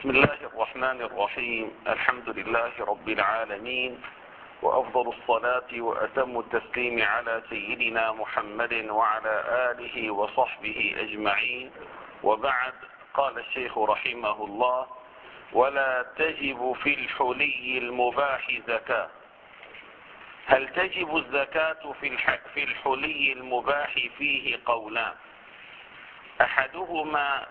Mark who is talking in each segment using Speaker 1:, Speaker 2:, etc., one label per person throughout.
Speaker 1: بسم الله الرحمن الرحيم. الحمد لله رب العالمين، وأفضل الصلاة وأتم التسليم على سيدنا محمد وعلى آله وصحبه أجمعين، وبعد. قال الشيخ رحمه الله: ولا تجب في الحلي المباح زكاة. هل تجب الزكاة في الحلي المباح؟ فيه قولان. أحدهما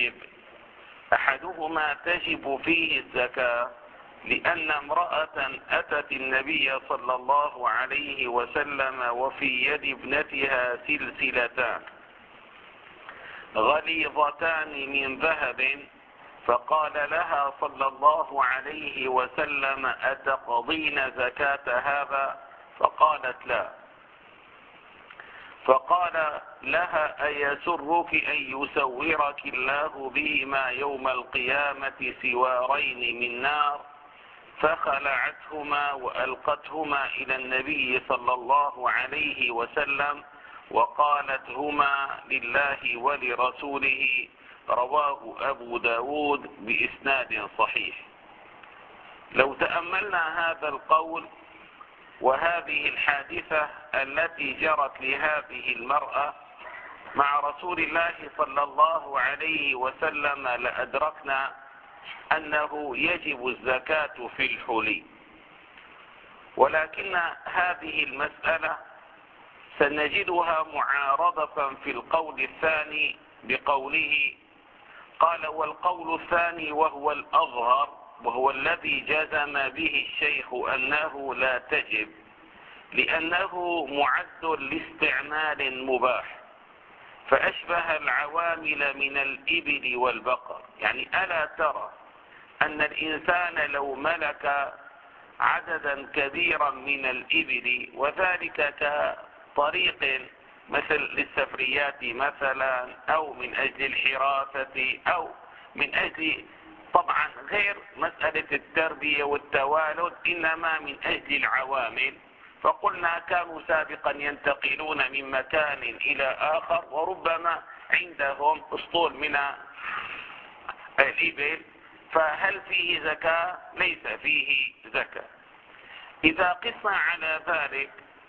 Speaker 1: تجب فيه الزكاة لأن امرأة أتت النبي صلى الله عليه وسلم وفي يد ابنتها سلسلتان غليظتان من ذهب، فقال لها صلى الله عليه وسلم: أتقضين زكاة هذا؟ فقالت لا. فقال لها: أيسرك أن يسورك الله بهما يوم القيامة سوارين من نار؟ فخلعتهما وألقتهما إلى النبي صلى الله عليه وسلم وقالت: هما لله ولرسوله. رواه أبو داود بإسناد صحيح. لو تأملنا هذا القول وهذه الحادثة التي جرت لهذه المرأة مع رسول الله صلى الله عليه وسلم لأدركنا أنه يجب الزكاة في الحلي، ولكن هذه المسألة سنجدها معارضة في القول الثاني بقوله. قال: والقول الثاني وهو الأظهر وهو الذي جزم به الشيخ أنه لا تجب، لأنه معد لاستعمال مباح، فأشبه العوامل من الإبل والبقر. يعني ألا ترى أن الإنسان لو ملك عددا كبيرا من الإبل، وذلك كطريق مثل للسفريات مثلا، أو من أجل الحراسة، أو من أجل طبعا غير مسألة التربية والتوالد، إنما من أجل العوامل. فقلنا كانوا سابقا ينتقلون من مكان إلى آخر، وربما عندهم أسطول من الإبل، فهل فيه زكاة؟ ليس فيه زكاة. إذا قسنا على ذلك،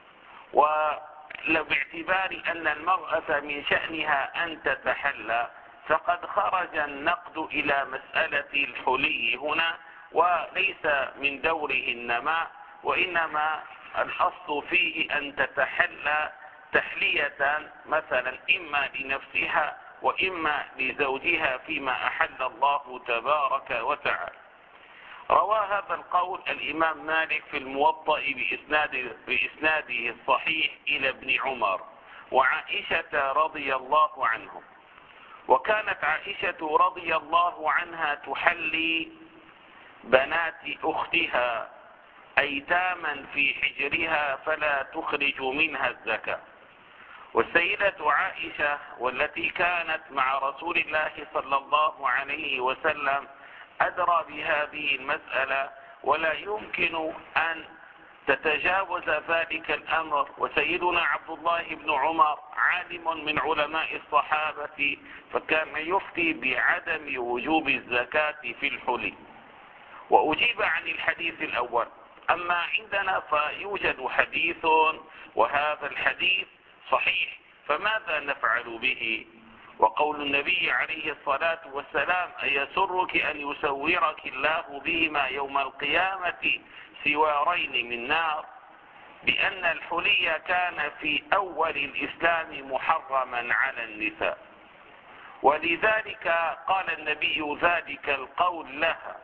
Speaker 1: ولو باعتبار أن المرأة من شأنها أن تتحلى، فقد خرج النقد إلى مسألة الحلي هنا، وليس من دوره النماء، وإنما الأصل فيه أن تتحلى تحلية مثلا إما لنفسها وإما لزوجها فيما أحل الله تبارك وتعالى. روى هذا القول الإمام مالك في الموطأ بإسناده الصحيح إلى ابن عمر وعائشة رضي الله عنهم. وكانت عائشة رضي الله عنها تحلي بنات أختها أيتاما في حجرها فلا تخرج منها الزكاة. والسيدة عائشة والتي كانت مع رسول الله صلى الله عليه وسلم أدرى بهذه المسألة، ولا يمكن أن تتجاوز ذلك الأمر. وسيدنا عبد الله بن عمر عالم من علماء الصحابة، فكان يفتي بعدم وجوب الزكاة في الحلي. وأجيب عن الحديث الأول. أما عندنا فيوجد حديث، وهذا الحديث صحيح، فماذا نفعل به؟ وقول النبي عليه الصلاة والسلام: أيسرك أن يسورك الله بهما يوم القيامة سوارين من نار، بأن الحلي كان في أول الإسلام محرما على النساء، ولذلك قال النبي ذلك القول لها.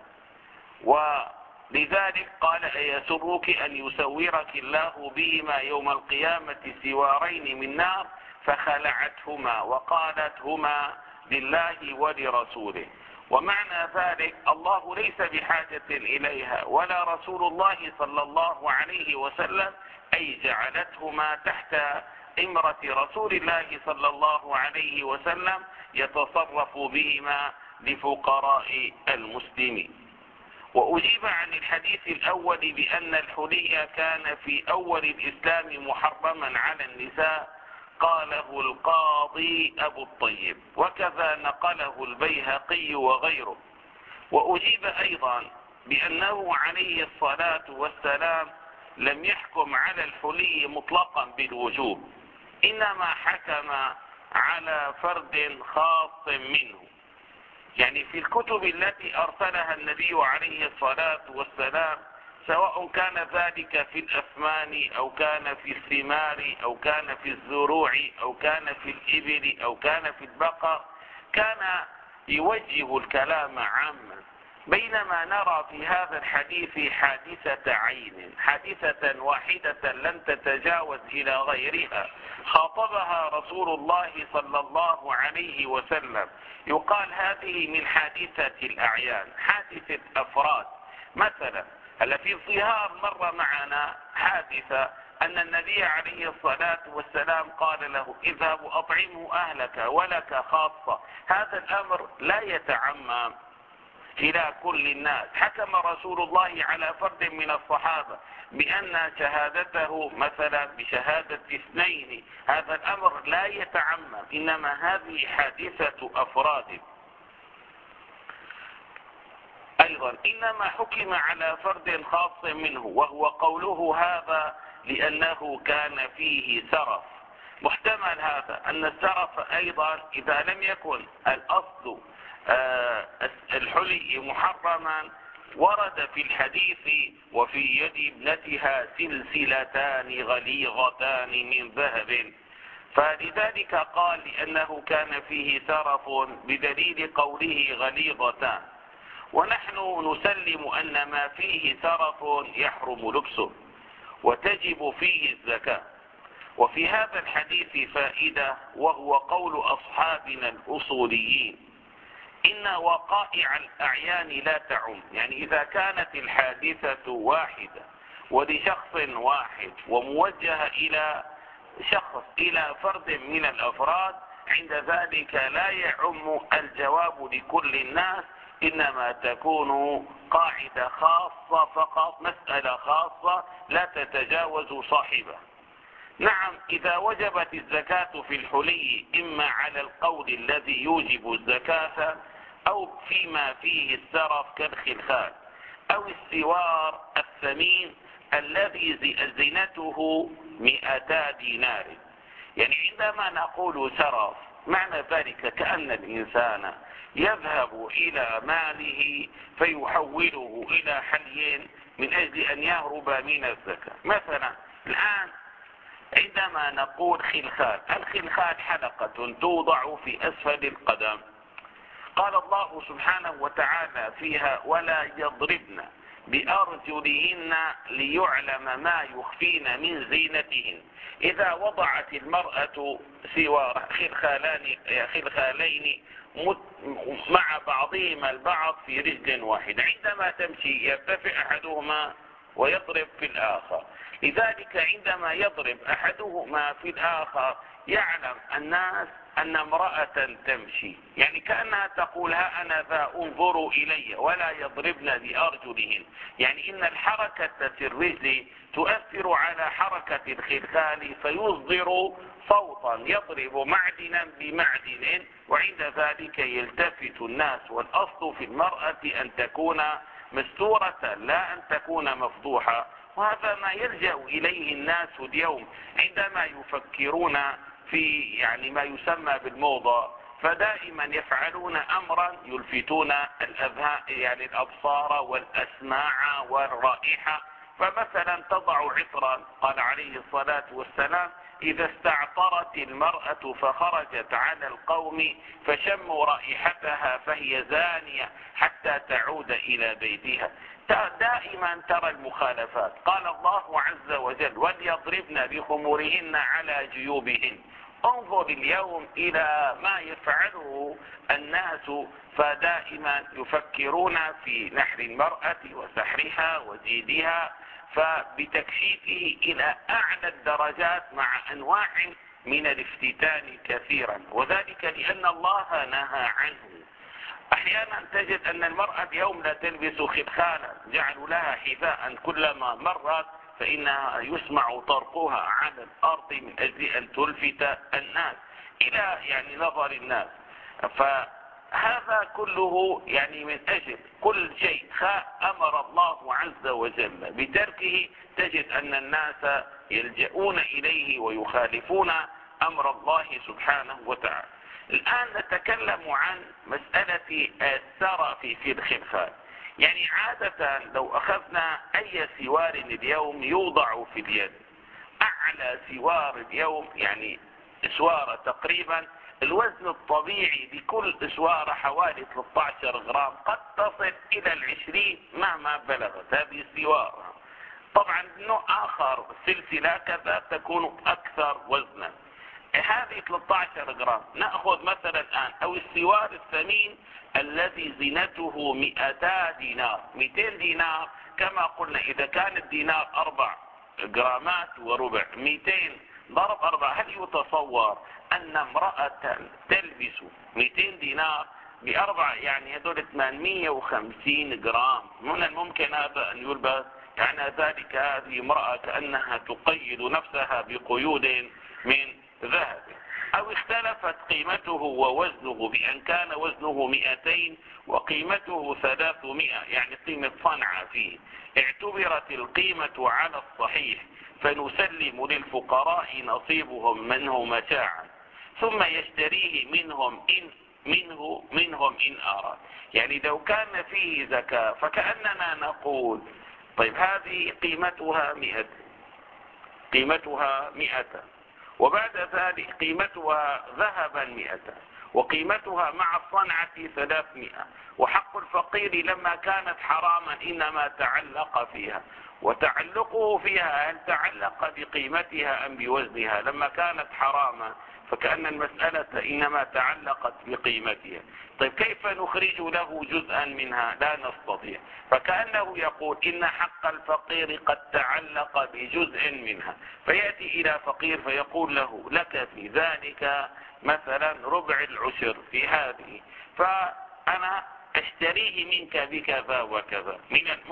Speaker 1: ولذلك قال: أيسرك أن يسورك الله بهما يوم القيامة سوارين من نار؟ فخلعتهما وقالت: هما لله ولرسوله. ومعنى ذلك الله ليس بحاجة إليها، ولا رسول الله صلى الله عليه وسلم، أي جعلتهما تحت إمرة رسول الله صلى الله عليه وسلم يتصرف بهما لفقراء المسلمين. وأجيب عن الحديث الأول بأن الحلي كان في أول الإسلام محرما على النساء، قاله القاضي أبو الطيب، وكذا نقله البيهقي وغيره. وأجيب أيضا بأنه عليه الصلاة والسلام لم يحكم على الحلي مطلقا بالوجوب، إنما حكم على فرد خاص منه. يعني في الكتب التي أرسلها النبي عليه الصلاة والسلام، سواء كان ذلك في الأثمان أو كان في الثمار أو كان في الزروع أو كان في الإبل أو كان في البقر، كان يوجه الكلام عاما. بينما نرى في هذا الحديث حادثة عين، حادثة واحدة لم تتجاوز إلى غيرها، خاطبها رسول الله صلى الله عليه وسلم. يقال هذه من حادثة الأعيان، حادثة أفراد. مثلا هل في الظهار مر معنا حادثة أن النبي عليه الصلاة والسلام قال له اذهب أطعمه أهلك ولك خاصة. هذا الأمر لا يتعمم إلى كل الناس. حكم رسول الله على فرد من الصحابة بأن شهادته مثلا بشهادة اثنين، هذا الأمر لا يتعمم، إنما هذه حادثة أفراد. أيضا إنما حكم على فرد خاص منه، وهو قوله هذا لأنه كان فيه سرف. محتمل هذا أن السرف أيضا إذا لم يكن الأصل الحلي محرما، ورد في الحديث وفي يد ابنتها سلسلتان غليظتان من ذهب، فلذلك قال لأنه كان فيه سرف بدليل قوله غليظتان. ونحن نسلم أن ما فيه سرف يحرم لبسه وتجب فيه الزكاة. وفي هذا الحديث فائدة، وهو قول أصحابنا الأصوليين إن وقائع الأعيان لا تعم. يعني إذا كانت الحادثة واحدة ولشخص واحد وموجهة إلى شخص إلى فرد من الأفراد، عند ذلك لا يعم الجواب لكل الناس، إنما تكون قاعدة خاصة فقط، مسألة خاصة لا تتجاوز صاحبه. نعم، إذا وجبت الزكاة في الحلي إما على القول الذي يوجب الزكاة أو فيما فيه السرف كالخلخال أو السوار الثمين الذي زينته 200 دينار. يعني عندما نقول سرف، معنى ذلك كأن الإنسان يذهب إلى ماله فيحوله إلى حلي من أجل أن يهرب من الزكاة. مثلا الآن عندما نقول خلخال، الخلخال حلقة توضع في أسفل القدم. قال الله سبحانه وتعالى فيها ولا يضربن بأرجلهن ليعلم ما يخفين من زينتهن. إذا وضعت المرأة سوار خلخالين مع بعضهما البعض في رجل واحد، عندما تمشي يرتفع أحدهما ويضرب في الآخر. لذلك عندما يضرب أحدهما في الآخر يعلم الناس أن امرأة تمشي، يعني كأنها تقول ها أنا ذا انظروا إلي ولا يضربن بأرجلهن. يعني إن الحركة في الرجل تؤثر على حركة الخلخال فيصدر صوتا يضرب معدنا بمعدن، وعند ذلك يلتفت الناس. والأصل في المرأة أن تكون مستورة لا أن تكون مفضوحة. وهذا ما يلجأ إليه الناس اليوم عندما يفكرون في يعني ما يسمى بالموضة، فدائما يفعلون أمرا يلفتون الأذهان، يعني الأبصار والأسماع والرائحة. فمثلا تضع عطرا، قال عليه الصلاة والسلام إذا استعطرت المرأة فخرجت على القوم فشموا رائحتها فهي زانية حتى تعود إلى بيتها. دائما ترى المخالفات. قال الله عز وجل وليضربن بخمورهن على جيوبهن. انظر اليوم إلى ما يفعله الناس، فدائما يفكرون في نحر المرأة وسحرها وزيدها، فبتكشيفه إلى أعلى الدرجات مع أنواع من الافتتان كثيرا، وذلك لأن الله نهى عنه. أحيانا تجد أن المرأة اليوم لا تلبس خلخالا، جعلوا لها حذاء كلما مرت فإنها يسمع طرقها على الأرض من أجل أن تلفت الناس إلى يعني نظر الناس. هذا كله يعني من أجل كل شيء أمر الله عز وجل بتركه تجد أن الناس يلجؤون إليه ويخالفون أمر الله سبحانه وتعالى. الآن نتكلم عن مسألة السرف في الخلخال. يعني عادة لو أخذنا أي سوار اليوم يوضع في اليد، أعلى سوار اليوم يعني سوارة تقريبا الوزن الطبيعي لكل اسوارة حوالي 13 غرام، قد تصل الى 20 مهما بلغت هذه السوارة. طبعا نوع اخر سلسلة كذا تكون اكثر وزنا. هذه 13 غرام. نأخذ مثلا الان او السوار الثمين الذي زينته 200 دينار. 200 دينار كما قلنا اذا كان الدينار 4 جرامات وربع، 200 ضرب 4، هل يتصور أن امرأة تلبس 200 دينار بأربع، يعني هذول 850 جرام، من الممكن هذا أن يلبس؟ يعني ذلك هذه امرأة كأنها تقيد نفسها بقيود من ذهب. أو اختلفت قيمته ووزنه بأن كان وزنه 200 وقيمته 300، يعني قيمة صنعة فيه، اعتبرت القيمة على الصحيح فنسلم للفقراء نصيبهم منه متاعا ثم يشتريه منهم إن أراد. يعني لو كان فيه زكاة فكأننا نقول طيب هذه قيمتها 100 وبعد ذلك قيمتها ذهبا 100 وقيمتها مع الصنعة 300، وحق الفقير لما كانت حراما إنما تعلق فيها، وتعلقه فيها هل تعلق بقيمتها أم بوزنها؟ لما كانت حراما فكأن المسألة إنما تعلقت بقيمتها. طيب كيف نخرج له جزءا منها؟ لا نستطيع. فكأنه يقول إن حق الفقير قد تعلق بجزء منها، فيأتي إلى فقير فيقول له لك في ذلك مثلا ربع العشر في هذه، فأنا اشتريه منك بكذا وكذا.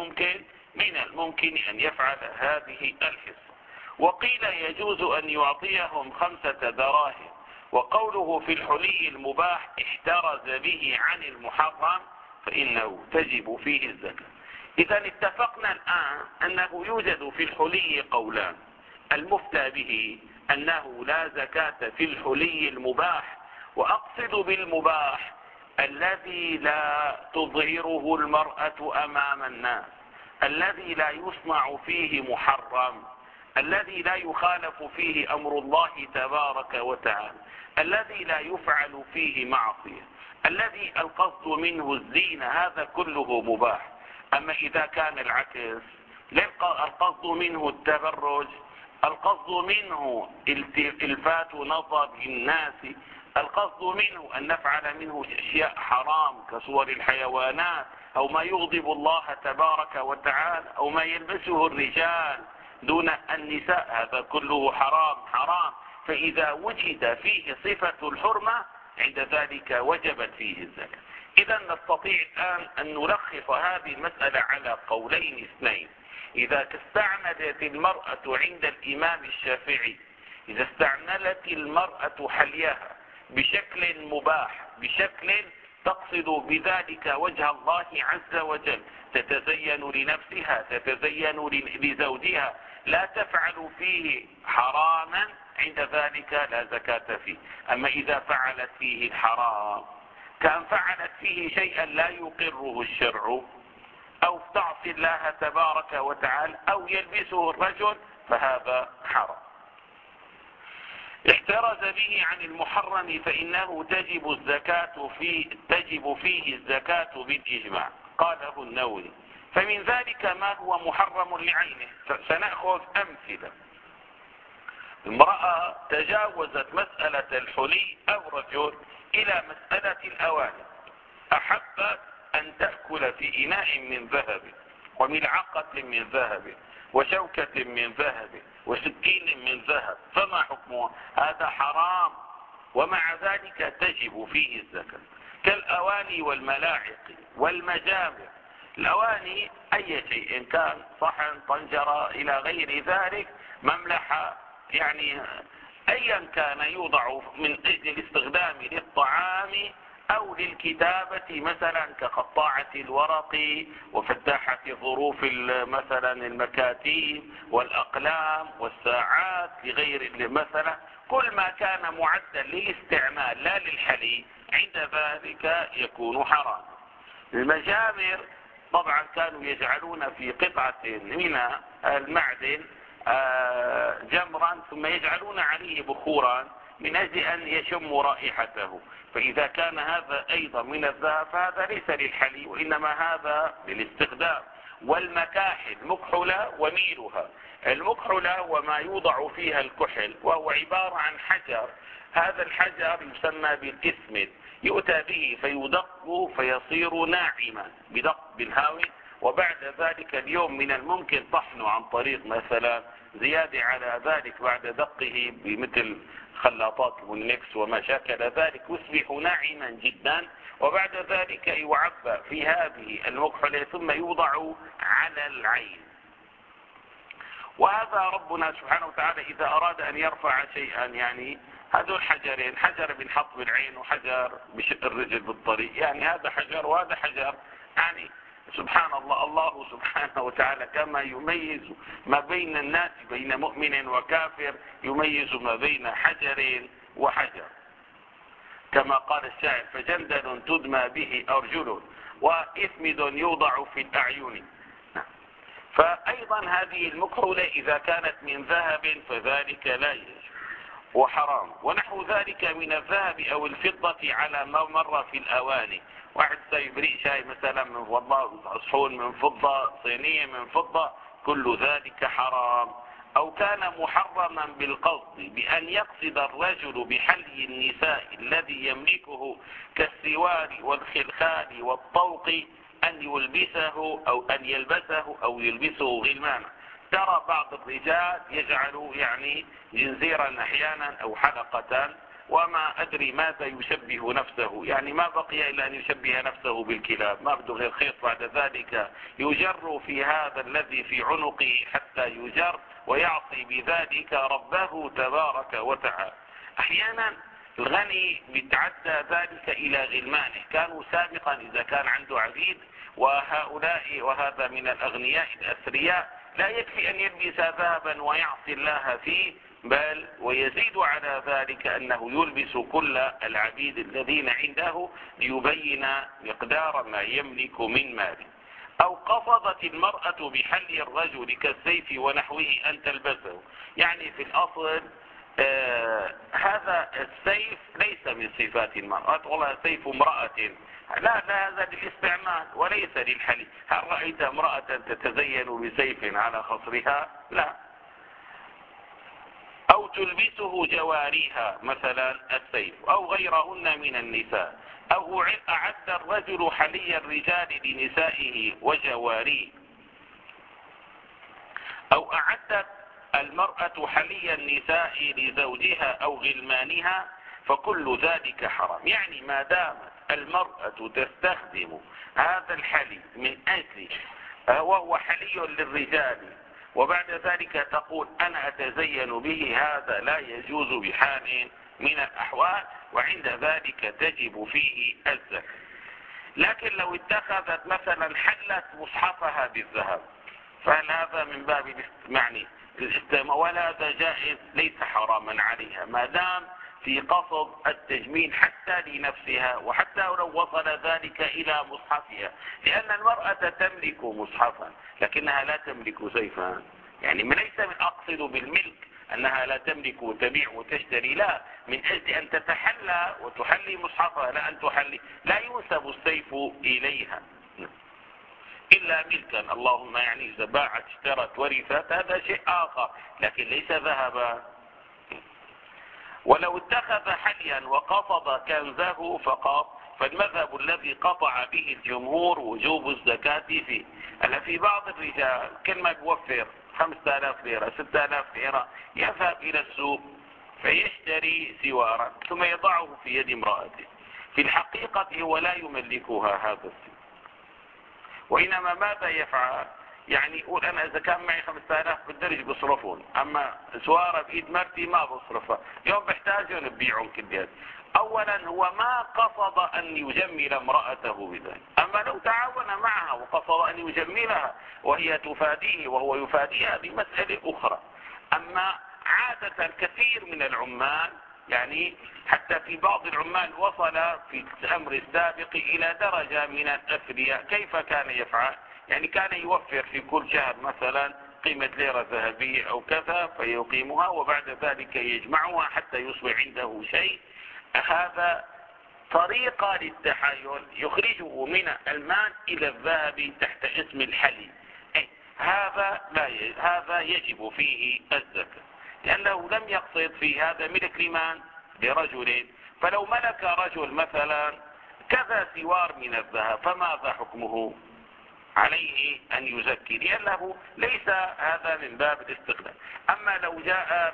Speaker 1: من الممكن أن يفعل هذه الحصة. وقيل يجوز أن يعطيهم 5 دراهم. وقوله في الحلي المباح احترز به عن المحرم فإنه تجب فيه الزكاة. إذا اتفقنا الآن أنه يوجد في الحلي قولان. المفتى به أنه لا زكاة في الحلي المباح، وأقصد بالمباح الذي لا تظهره المرأة أمام الناس، الذي لا يصنع فيه محرم، الذي لا يخالف فيه أمر الله تبارك وتعالى، الذي لا يفعل فيه معصية، الذي القصد منه الزينة، هذا كله مباح. أما إذا كان العكس، القصد منه التبرج، القصد منه الفات نظر الناس، القصد منه أن نفعل منه أشياء حرام كصور الحيوانات أو ما يغضب الله تبارك وتعالى أو ما يلبسه الرجال دون النساء، هذا كله حرام. فإذا وجد فيه صفة الحرمة عند ذلك وجبت فيه الزكاة. إذا نستطيع الآن أن نلخص هذه المسألة على قولين اثنين. إذا استعملت المرأة عند الإمام الشافعي، إذا استعملت المرأة حليها بشكل مباح، بشكل تقصد بذلك وجه الله عز وجل، تتزين لنفسها، تتزين لزوجها، لا تفعل فيه حراما، عند ذلك لا زكاة فيه. أما إذا فعلت فيه الحرام كأن فعلت فيه شيئا لا يقره الشرع، أو تعصي الله تبارك وتعالى، أو يلبسه الرجل، فهذا حرام. احترز به عن المحرم فإنه تجب فيه الزكاة بالإجماع. قاله النووي. فمن ذلك ما هو محرم لعينه. سنأخذ أمثلة. امرأة تجاوزت مسألة الحلي أو رجل إلى مسألة الأواني، أحبت أن تأكل في إناء من ذهب وملعقة من ذهب وشوكة من ذهب وسكين من ذهب، فما حكمه؟ هذا حرام، ومع ذلك تجب فيه الزكاة. كالأواني والملاعق والمجامع. الأواني أي شيء كان، صحن، طنجرة، إلى غير ذلك، مملحة، يعني أيا كان يوضع من أجل الاستخدام للطعام أو للكتابة مثلا كقطاعة الورق وفتاحة ظروف مثلا المكاتيب والأقلام والساعات لغير مثلا، كل ما كان معدا للاستعمال لا للحلي عند ذلك يكون حرام. المجامر طبعا كانوا يجعلون في قطعة من المعدن جمرا ثم يجعلون عليه بخورا من أجل أن يشموا رائحته، فإذا كان هذا أيضا من الذهب فهذا ليس للحلي وإنما هذا للاستخدام. والمكاحل مكحلة وميلها، المكحلة وما يوضع فيها الكحل وهو عبارة عن حجر، هذا الحجر يسمى بالإسمد، يؤتى به فيدق فيصير ناعما بدق بالهاوي، وبعد ذلك اليوم من الممكن طحنه عن طريق مثلا زيادة على ذلك بعد دقه بمثل خلاطات المونيكس وما شاكل ذلك يصبح ناعما جدا، وبعد ذلك يعبى في هذه المكحلة ثم يوضع على العين. وهذا ربنا سبحانه وتعالى إذا أراد أن يرفع شيئا، يعني هذول حجرين، حجر بنحط بالعين وحجر بشق الرجل بالطريق، يعني هذا حجر وهذا حجر، يعني سبحان الله، الله سبحانه وتعالى كما يميز ما بين الناس بين مؤمن وكافر يميز ما بين حجر وحجر، كما قال الشاعر: فجندل تدمى به أرجل وإثمد يوضع في الأعين. فأيضا هذه المكحلة إذا كانت من ذهب فذلك لا يجوز وحرام. ونحو ذلك من الذهب أو الفضة على ما مر في الأواني، واحد سيبريء شاي مثلا من فضة، صحون من فضة، صينية من فضة، كل ذلك حرام. أو كان محرما بالقصد بأن يقصد الرجل بحلي النساء الذي يملكه كالسوار والخلخال والطوق أن يلبسه أو يلبسه غلمانا. ترى بعض الرجال يجعل يعني جنزيرا أحيانا أو حلقة وما أدري ماذا يشبه نفسه، يعني ما بقي إلا أن يشبه نفسه بالكلاب، ما بده غير خيط، بعد ذلك يجر في هذا الذي في عنقه حتى يجر ويعصي بذلك ربه تبارك وتعالى. أحيانا الغني بيتعدى ذلك إلى غلمانه، كانوا سابقا إذا كان عنده عبيد، وهذا من الأغنياء الأثرياء لا يكفي أن يلبس ذهبا ويعصي الله فيه، بل ويزيد على ذلك أنه يلبس كل العبيد الذين عنده ليبين مقدار ما يملك من ماله. أو قصدت المرأة بحل الرجل كالسيف ونحوه أن تلبسه، يعني في الأصل هذا السيف ليس من صفات المرأة، والله سيف امرأة، لا هذا للاستعمال وليس للحلي. هل رأيت امرأة تتزين بسيف على خصرها؟ لا. أو تلبسه جواريها مثلا السيف أو غيرهن من النساء. أو أعد الرجل حلي الرجال لنسائه وجواريه. أو أعدت المرأة حلي النساء لزوجها أو غلمانها، فكل ذلك حرام. يعني ما دامت المرأة تستخدم هذا الحلي من أجل وهو حلي للرجال وبعد ذلك تقول أنا أتزين به، هذا لا يجوز بحال من الأحوال، وعند ذلك تجب فيه الزكاة. لكن لو اتخذت مثلا حلت مصحفها بالذهب فهل هذا من باب ولا هذا جائز، ليس حراما عليها ما دام في قصد التجميل حتى لنفسها، وحتى لو وصل ذلك إلى مصحفها، لأن المرأة تملك مصحفا لكنها لا تملك سيفا. يعني ليس من أقصد بالملك أنها لا تملك وتبيع وتشتري، لا، من أجل أن تتحلى وتحلي مصحفها، لا أن تحلي، لا ينسب السيف إليها إلا ملكا، اللهم يعني إذا باعت اشترت ورثت هذا شيء آخر، لكن ليس ذهبا. ولو اتخذ حليا وقصد كنزه فقط فالمذهب الذي قطع به الجمهور وجوب الزكاة فيه. ألا في بعض الرجال كل ما بيوفر 5000 ليرة 6000 ليرة يذهب إلى السوق فيشتري سوارا ثم يضعه في يد امرأته، في الحقيقة هو لا يملكها هذا السوق، وإنما ماذا يفعل؟ يعني يقول أنا إذا كان معي 5000 بالدرج بصرفون، أما سوارة بإيد مرتي ما بصرفها، يوم بحتاجهم ببيعهم كليات. اولا هو ما قصد ان يجمل امرأته بذلك، اما لو تعاون معها وقصد ان يجملها وهي تفاديه وهو يفاديها هذه مسألة اخرى. اما عادة كثير من العمال، يعني حتى في بعض العمال وصل في الامر السابق الى درجة من الاثرياء، كيف كان يفعل؟ يعني كان يوفر في كل شهر مثلا قيمة ليرة ذهبية او كذا فيقيمها، وبعد ذلك يجمعها حتى يصبح عنده شيء. هذا طريقة للتحايل يخرجه من المال إلى الذهب تحت اسم الحلي. هذا يجب فيه الزكاة، لأنه لم يقصد في هذا ملك لمن؟ لرجل. فلو ملك رجل مثلا كذا سوار من الذهب فماذا حكمه؟ عليه أن يزكي، لأنه ليس هذا من باب الاستقلال. أما لو جاء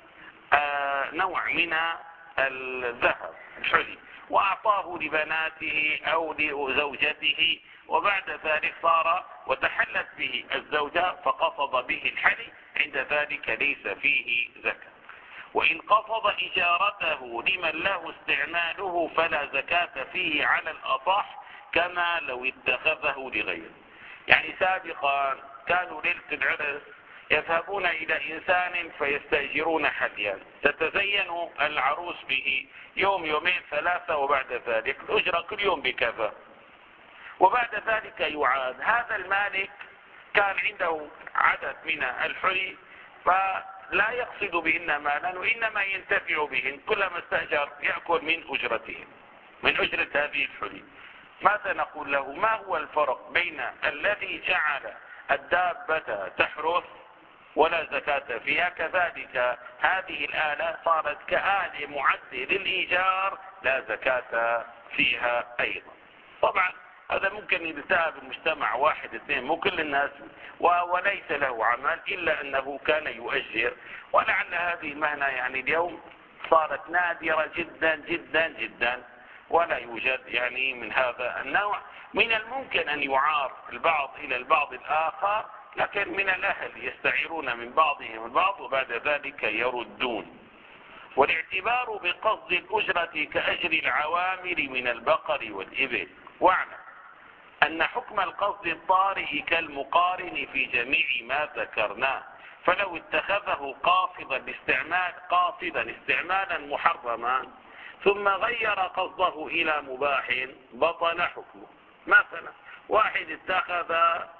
Speaker 1: بنوع من الذهب الحلي وأعطاه لبناته أو لزوجته، وبعد ذلك صار وتحلت به الزوجة فقصد به الحلي، عند ذلك ليس فيه زكاة. وإن قصد إجارته لمن له استعماله فلا زكاة فيه على الأصح، كما لو اتخذه لغيره. يعني سابقا كانوا ليلة العرس يذهبون إلى إنسان فيستأجرون حليا، تتزين العروس به يوم يومين ثلاثة، وبعد ذلك الأجرة كل يوم بكذا، وبعد ذلك يعاد. هذا المالك كان عنده عدد من الحلي فلا يقصد بهن مالا، وإنما ينتفع بهن، كلما استأجر يأكل من أجرتهن، من أجرة هذه الحلي. ماذا نقول له؟ ما هو الفرق بين الذي جعل الدابة تحرث ولا زكاة فيها، كذلك هذه الآلة صارت كآلة معدة للإيجار لا زكاة فيها أيضا. طبعا هذا ممكن يلتهب المجتمع واحد اثنين، مو كل الناس، وليس له عمل إلا أنه كان يؤجر. ولعل هذه المهنة يعني اليوم صارت نادرة جدا جدا جدا، ولا يوجد يعني من هذا النوع. من الممكن أن يعار البعض إلى البعض الآخر، لكن من الأهل يستعيرون من بعضهم البعض وبعد ذلك يردون. والاعتبار بقصد الأجرة كأجر العوامل من البقر والإبل. واعلم أن حكم القصد الطارئ كالمقارن في جميع ما ذكرناه، فلو اتخذه قاصدا استعمالا محرما ثم غير قصده إلى مباح بطل حكمه. مثلا واحد اتخذ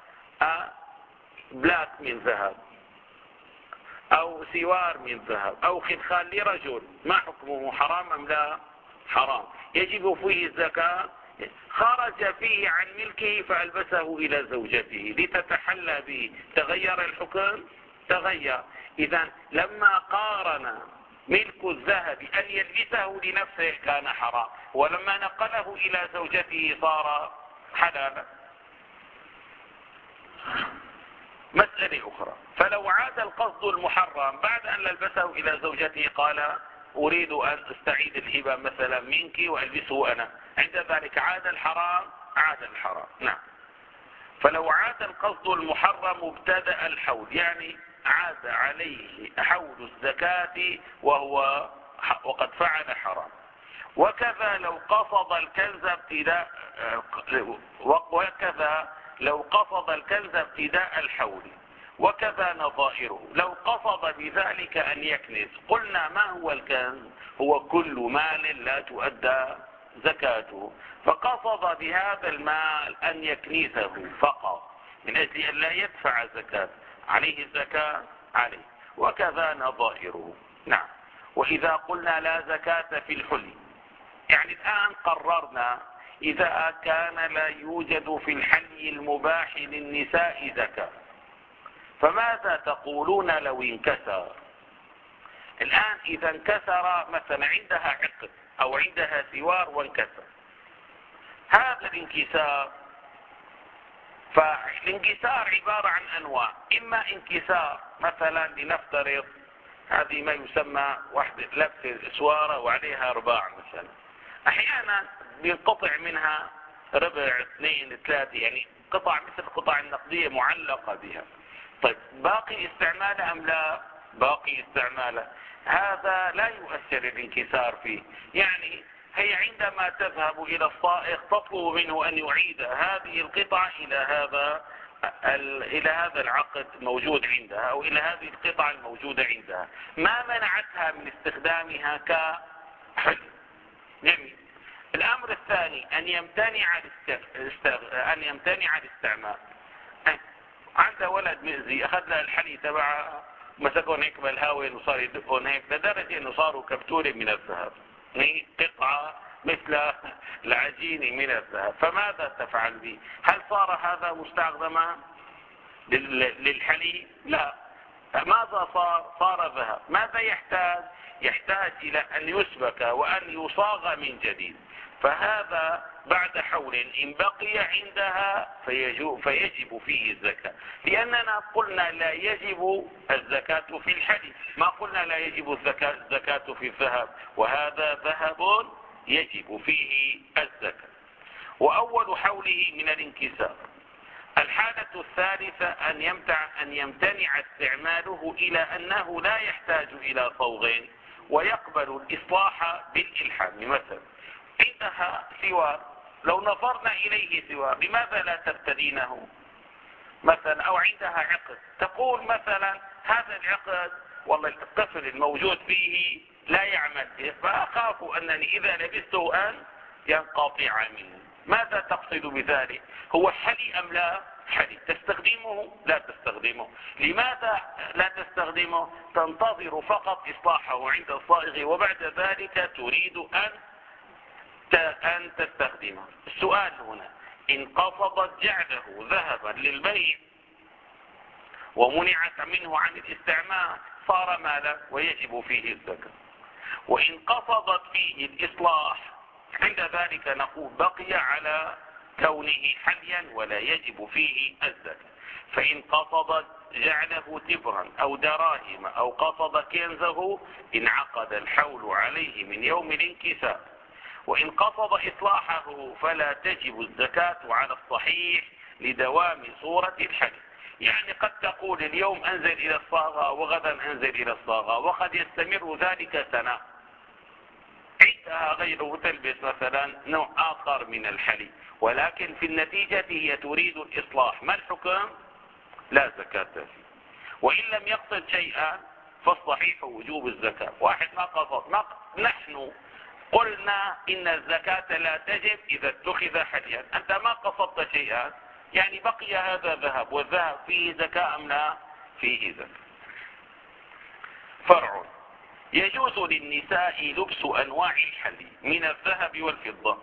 Speaker 1: بلاك من ذهب أو سوار من ذهب أو خدخال لرجل، ما حكمه؟ حرام أم لا؟ حرام، يجب فيه الزكاة. خرج فيه عن ملكه فألبسه إلى زوجته لتتحلى به، تغير الحكم؟ تغير. إذن لما قارن ملك الذهب أن يلبسه لنفسه كان حرام، ولما نقله إلى زوجته صار حلالا. مسألة أخرى، فلو عاد القصد المحرم بعد أن لبسه إلى زوجته، قال أريد أن أستعيد الهبة مثلا منك وألبسه أنا، عند ذلك عاد الحرام، عاد الحرام. نعم. فلو عاد القصد المحرم ابتدأ الحول، يعني عاد عليه حول الزكاة وقد فعل حرام. وكذا لو قصد الكنز ابتداء الحول، وكذا نظائره. لو قصد بذلك أن يكنز، قلنا ما هو الكنز؟ هو كل مال لا تؤدى زكاته، فقصد بهذا المال أن يكنزه فقط من أجل أن لا يدفع زكاة، عليه الزكاة عليه. وكذا نظائره. نعم. وإذا قلنا لا زكاة في الحلي، يعني الآن قررنا إذا كان لا يوجد في الحلي المباح للنساء زكاة، فماذا تقولون لو انكسر؟ الآن إذا انكسر مثلا عندها عقد أو عندها سوار وانكسر، هذا الانكسار، فالانكسار عبارة عن أنواع. إما انكسار مثلا لنفترض هذه ما يسمى وحدة لبس سوارة وعليها رباع مثلا، أحيانا بينقطع منها ربع اثنين ثلاثة، يعني قطع مثل قطع النقدية معلقة بها. طيب باقي استعمالها أم لا؟ باقي استعمالها. هذا لا يؤثر الانكسار فيه. يعني هي عندما تذهب إلى الصائغ تطلب منه أن يعيد هذه القطعة إلى هذا العقد موجود عندها، أو إلى هذه القطعة الموجودة عندها، ما منعتها من استخدامها كحل. جميل. الأمر الثاني أن يمتنع الاستعمال. عنده ولد مئزي أخذ له الحلي تبعه، مسكون هيك بالهاوين وصار يدقون هيك لدرجة انه صاروا كبتورة من الذهب، قطعة مثل العجينة من الذهب. فماذا تفعل به؟ هل صار هذا مستخدما للحلي؟ لا. ماذا صار ذهب. ماذا يحتاج؟ يحتاج إلى أن يسبك وأن يصاغ من جديد. فهذا بعد حول إن بقي عندها فيجب فيه الزكاة، لأننا قلنا لا يجب الزكاة في الحلي، ما قلنا لا يجب الزكاة في الذهب، وهذا ذهب يجب فيه الزكاة. وأول حوله من الانكسار. الحالة الثالثة أن يمتنع استعماله إلى أنه لا يحتاج إلى صوغ ويقبل الإصلاح بالإلحام. مثلا عندها سوار، لو نظرنا إليه سوار لماذا لا تبتدينه مثلا؟ أو عندها عقد تقول مثلا هذا العقد والله الطفل الموجود فيه لا يعمل به، فأخاف أنني إذا لبسته أن ينقطع مني. ماذا تقصد بذلك؟ هو حلي أم لا حلي؟ تستخدمه؟ لا تستخدمه. لماذا لا تستخدمه؟ تنتظر فقط إصلاحه عند الصائغ وبعد ذلك تريد أن تستخدمه. السؤال هنا إن قصدت جعله ذهبا للبيع ومنعت منه عن الاستعمال صار مالا ويجب فيه الزكاة. وإن قصدت فيه الإصلاح عند ذلك نقول بقي على كونه حليا ولا يجب فيه الزكاة. فإن قصدت جعله تبرا أو دراهم أو قصد كنزه انعقد الحول عليه من يوم الانكسار. وإن قصد إصلاحه فلا تجب الزكاة على الصحيح لدوام صورة الحل. يعني قد تقول اليوم أنزل إلى الصاغة وغدا أنزل إلى الصاغة، وقد يستمر ذلك سنة. عندها غيره تلبس مثلا نوع آخر من الحلي، ولكن في النتيجة هي تريد الإصلاح. ما الحكم؟ لا زكاة فيه. وإن لم يقصد شيئا فالصحيح وجوب الزكاة. واحد ما قصد، نحن قلنا إن الزكاة لا تجب إذا اتخذ حليا. أنت ما قصدت شيئا، يعني بقي هذا ذهب، والذهب فيه زكاة أم لا؟ فيه زكاة. فرع. يجوز للنساء لبس أنواع الحلي من الذهب والفضة.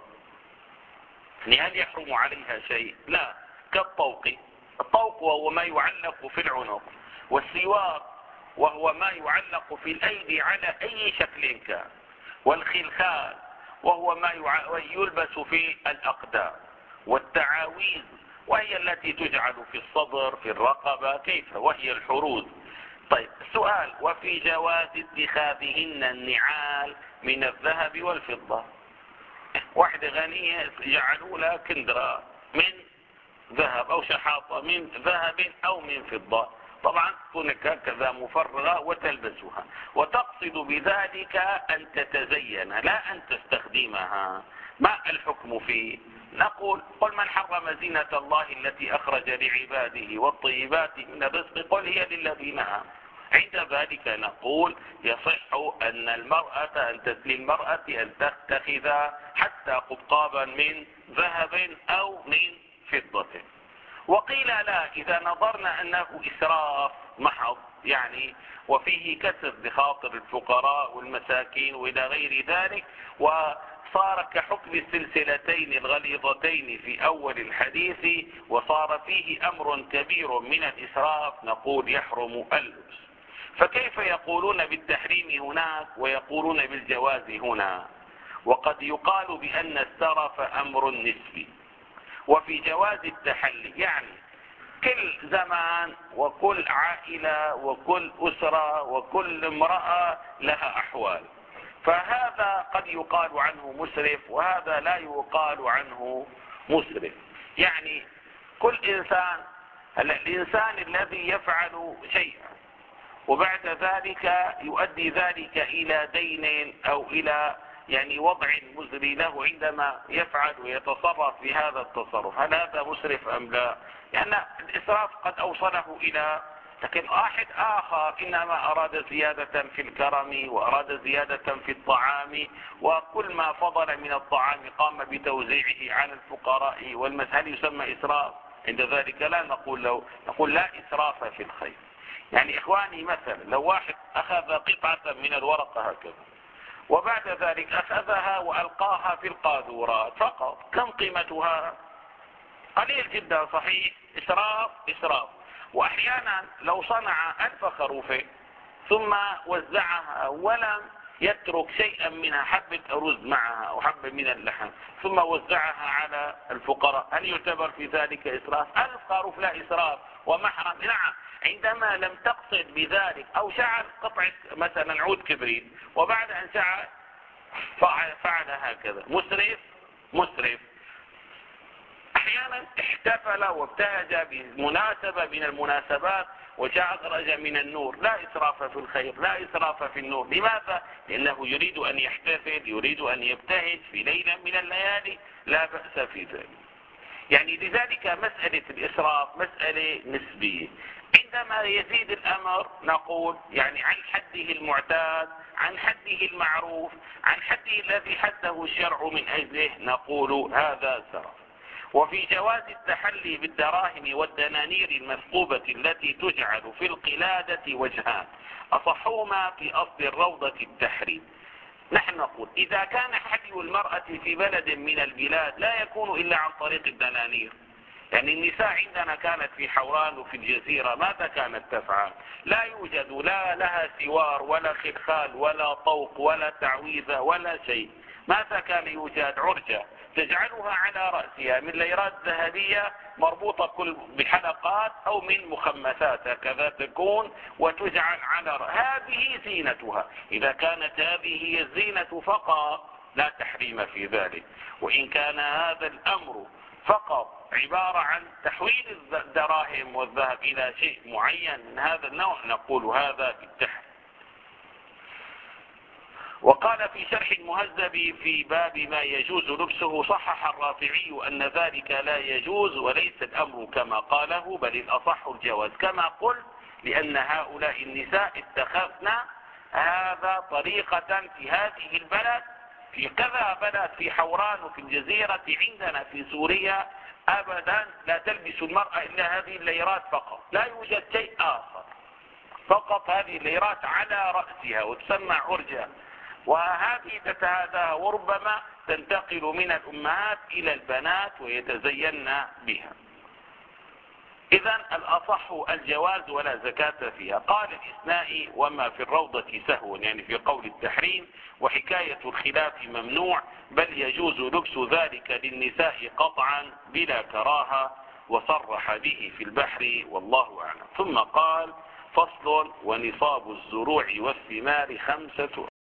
Speaker 1: يعني هل يحرم عليها شيء؟ لا. كالطوق. الطوق وهو ما يعلق في العنق، والسوار وهو ما يعلق في الأيدي على أي شكل كان، والخلخال وهو ما يلبس في الأقدام، والتعاويذ وهي التي تجعل في الصدر في الرقبة كيف وهي الحروز. طيب السؤال وفي جواز اتخاذهن النعال من الذهب والفضة. واحدة غنية جعلوا لها كندرة من ذهب أو شحاطة من ذهب أو من فضة، طبعا تكون كذا مفرغة وتلبسها، وتقصد بذلك أن تتزين لا أن تستخدمها. ما الحكم فيه؟ نقول قل من حرم زينة الله التي أخرج لعباده والطيبات من الرزق قل هي للذين آمنوا. عند ذلك نقول يصح أن للمرأة أن تتخذ حتى قبقابا من ذهب أو من فضة. وقيل لا إذا نظرنا أنه إسراف محض، يعني وفيه كسر بخاطر الفقراء والمساكين وإلى غير ذلك، وصار كحكم السلسلتين الغليظتين في أول الحديث، وصار فيه أمر كبير من الإسراف، نقول يحرم اللبس. فكيف يقولون بالتحريم هناك ويقولون بالجواز هنا؟ وقد يقال بأن السرف أمر نسبي. وفي جواز التحلي يعني كل زمان وكل عائلة وكل أسرة وكل امرأة لها أحوال، فهذا قد يقال عنه مسرف وهذا لا يقال عنه مسرف. يعني كل إنسان، الإنسان الذي يفعل شيئا وبعد ذلك يؤدي ذلك إلى دين أو إلى يعني وضع مزري له عندما يفعل ويتصرف بهذا التصرف. هل هذا مسرف أم لا؟ لأن يعني الإسراف قد أوصله إلى، لكن واحد آخر إنما أراد زيادة في الكرم وأراد زيادة في الطعام، وكل ما فضل من الطعام قام بتوزيعه على الفقراء هل يسمى إسراف؟ عند ذلك لا نقول له، نقول لا إسراف في الخير. يعني إخواني مثلا لو واحد أخذ قطعة من الورقة هكذا وبعد ذلك أخذها وألقاها في القاذورات فقط، كم قيمتها؟ قليل جدا صحيح، إسراف إسراف. وأحيانا لو صنع 1000 خروفة ثم وزعها ولم يترك شيئا منها، حبة رز معها وحبة من اللحم، ثم وزعها على الفقراء، هل يعتبر في ذلك إسراف؟ 1000 خروف لا إسراف ومحرم. نعم، عندما لم تقصد بذلك، أو شعل قطعة مثلا عود كبريت وبعد أن شعل فعل هكذا، مسرف مسرف. احيانا احتفل وابتهج بمناسبة من المناسبات وأخرج من النور، لا إسراف في الخير، لا إسراف في النور. لماذا؟ لأنه يريد أن يحتفل، يريد أن يبتهج في ليلة من الليالي، لا بأس في ذلك. يعني لذلك مسألة الإسراف مسألة نسبية. عندما يزيد الأمر نقول يعني عن حده المعتاد، عن حده المعروف، عن حده الذي حده الشرع من أجله، نقول هذا سرف. وفي جواز التحلي بالدراهم والدنانير المثقوبة التي تجعل في القلادة وجهان، أصحهما في أصل الروضة التحريم. نحن نقول إذا كان حلي المرأة في بلد من البلاد لا يكون إلا عن طريق الدنانير. يعني النساء عندنا كانت في حوران وفي الجزيرة ماذا كانت تفعل؟ لا يوجد لا لها سوار ولا خلخال ولا طوق ولا تعويذة ولا شيء. ماذا كان يوجد؟ عرجة تجعلها على رأسها من ليرات ذهبية مربوطة كل بحلقات أو من مخمسات هكذا تكون وتجعل على هذه زينتها. إذا كانت هذه هي الزينة فقط لا تحريم في ذلك. وإن كان هذا الأمر فقط عبارة عن تحويل الدراهم والذهب إلى شيء معين من هذا النوع، نقول هذا بالتحريم. وقال في شرح المهذب في باب ما يجوز لبسه: صحح الرافعي أن ذلك لا يجوز وليس الأمر كما قاله، بل الأصح الجواز كما قلت، لأن هؤلاء النساء اتخذن هذا طريقة في هذه البلد، في كذا بلد، في حوران وفي الجزيرة عندنا في سوريا أبدا لا تلبس المرأة إلا هذه الليرات فقط، لا يوجد شيء آخر، فقط هذه الليرات على رأسها وتسمى عرجة، وهذه تتهادى وربما تنتقل من الأمهات إلى البنات ويتزين بها. إذن الأصح الجواز ولا زكاة فيها. قال الإثنائي: وما في الروضة سهو، يعني في قول التحريم، وحكاية الخلاف ممنوع، بل يجوز لبس ذلك للنساء قطعا بلا كراهة، وصرح به في البحر والله أعلم. ثم قال: فصل: ونصاب الزروع والثمار 5